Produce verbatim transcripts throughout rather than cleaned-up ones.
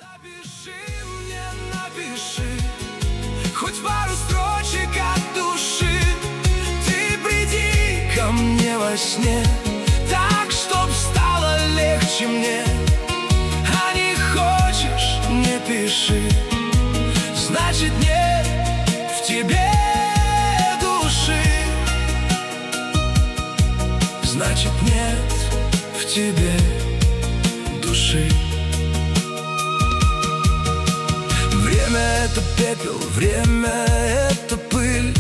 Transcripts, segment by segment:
Напиши мне, напиши хоть пару строчек от души. Ты приди ко мне во сне, так, чтоб стало легче мне. А не хочешь, не пиши, значит нет в тебе души. Значит нет в тебе души. Время — это пепел, время — это пыль.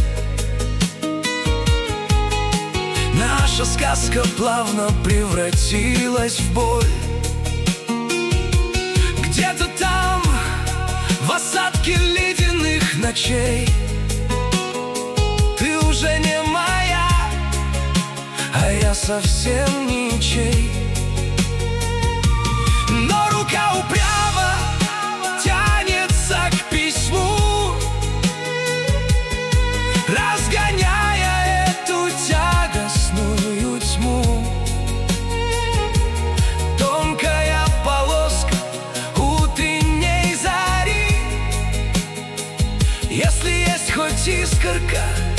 Наша сказка плавно превратилась в боль. Где-то там, в осадке ледяных ночей, ты уже не моя, а я совсем ничей. Но рука упрямо тянется к письму, разгоняя эту тягостную тьму. Тонкая полоска утренней зари, если есть хоть искорка